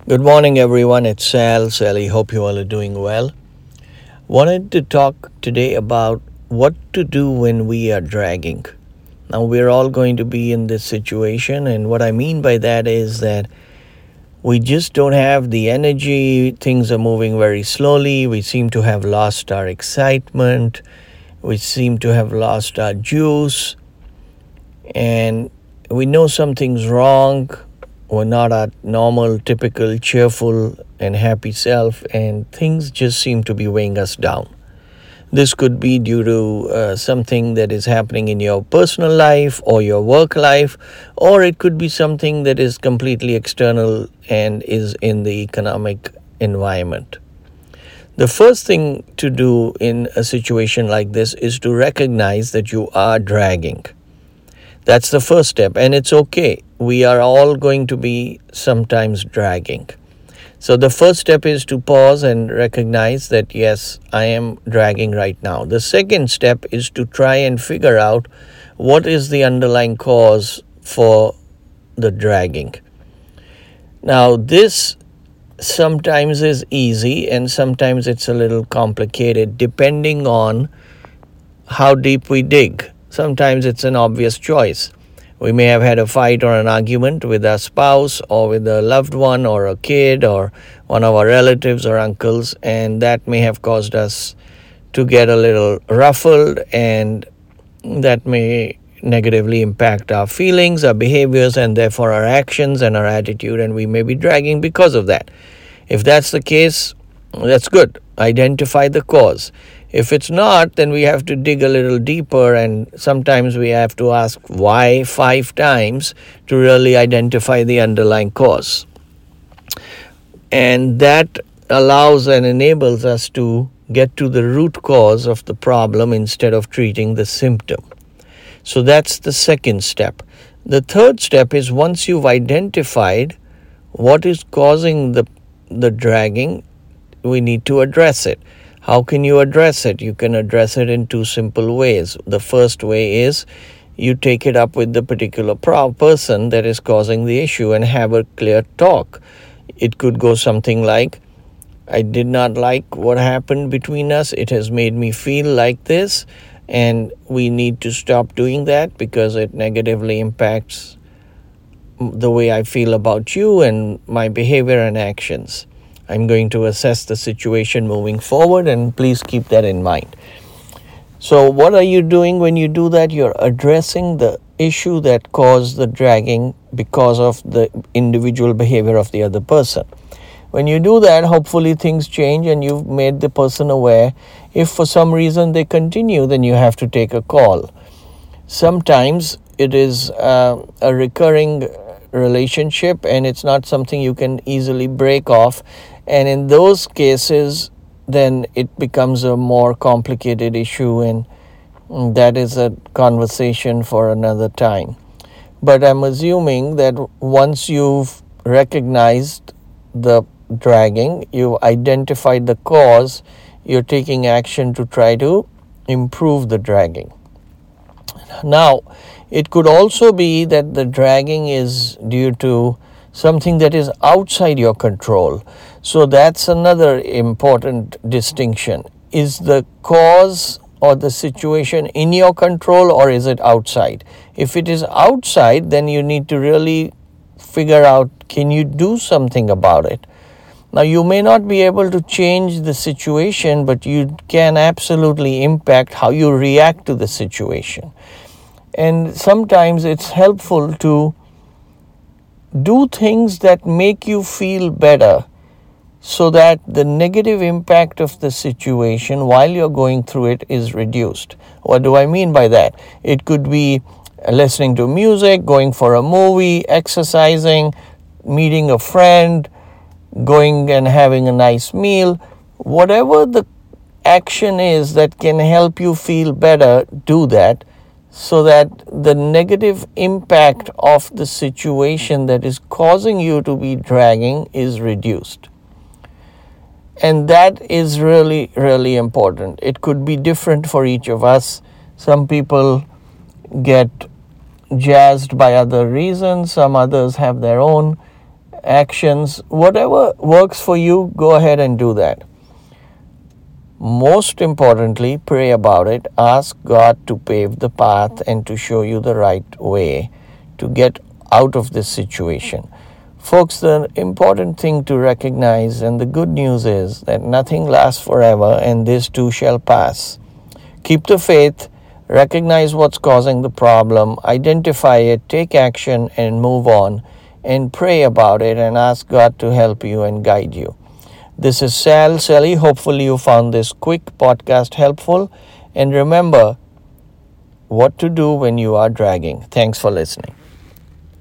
Good morning, everyone. It's Sally. Hope you all are doing well. Wanted to talk today about what to do when we are dragging. Now, we're all going to be in this situation, and what I mean by that is that we just don't have the energy. Things are moving very slowly. We seem to have lost our excitement. We seem to have lost our juice, and we know something's wrong. We're not our normal, typical, cheerful, and happy self, and things just seem to be weighing us down. This could be due to something that is happening in your personal life or your work life, or it could be something that is completely external and is in the economic environment. The first thing to do in a situation like this is to recognize that you are dragging. That's the first step, and it's okay. We are all going to be sometimes dragging. So the first step is to pause and recognize that, yes, I am dragging right now. The second step is to try and figure out what is the underlying cause for the dragging. Now, this sometimes is easy and sometimes it's a little complicated depending on how deep we dig. Sometimes it's an obvious choice. We may have had a fight or an argument with our spouse or with a loved one or a kid or one of our relatives or uncles, and that may have caused us to get a little ruffled, and that may negatively impact our feelings, our behaviors, and therefore our actions and our attitude, and we may be dragging because of that. If that's the case, that's good. Identify the cause. If it's not, then we have to dig a little deeper, and sometimes we have to ask why 5 times to really identify the underlying cause. And that allows and enables us to get to the root cause of the problem instead of treating the symptom. So that's the second step. The third step is, once you've identified what is causing the dragging, we need to address it. How can you address it? You can address it in 2 simple ways. The first way is you take it up with the particular person that is causing the issue and have a clear talk. It could go something like, I did not like what happened between us. It has made me feel like this, and we need to stop doing that because it negatively impacts the way I feel about you and my behavior and actions. I'm going to assess the situation moving forward, and please keep that in mind. So what are you doing when you do that? You're addressing the issue that caused the dragging because of the individual behavior of the other person. When you do that, hopefully things change and you've made the person aware. If for some reason they continue, then you have to take a call. Sometimes it is a recurring relationship and it's not something you can easily break off. And in those cases, then it becomes a more complicated issue, and that is a conversation for another time. But I'm assuming that once you've recognized the dragging, you've identified the cause, you're taking action to try to improve the dragging. Now, it could also be that the dragging is due to something that is outside your control. So that's another important distinction. Is the cause or the situation in your control, or is it outside? If it is outside, then you need to really figure out, can you do something about it? Now, you may not be able to change the situation, but you can absolutely impact how you react to the situation. And sometimes it's helpful to do things that make you feel better so that the negative impact of the situation while you're going through it is reduced. What do I mean by that? It could be listening to music, going for a movie, exercising, meeting a friend, going and having a nice meal. Whatever the action is that can help you feel better, do that, so that the negative impact of the situation that is causing you to be dragging is reduced. And that is really, really important. It could be different for each of us. Some people get jazzed by other reasons. Some others have their own actions, whatever works for you, go ahead and do that. Most importantly, pray about it. Ask God to pave the path and to show you the right way to get out of this situation. Folks, the important thing to recognize and the good news is that nothing lasts forever and this too shall pass. Keep the faith, recognize what's causing the problem, identify it, take action and move on, and pray about it and ask God to help you and guide you. This is Sally. Hopefully you found this quick podcast helpful, and remember what to do when you are dragging. Thanks for listening.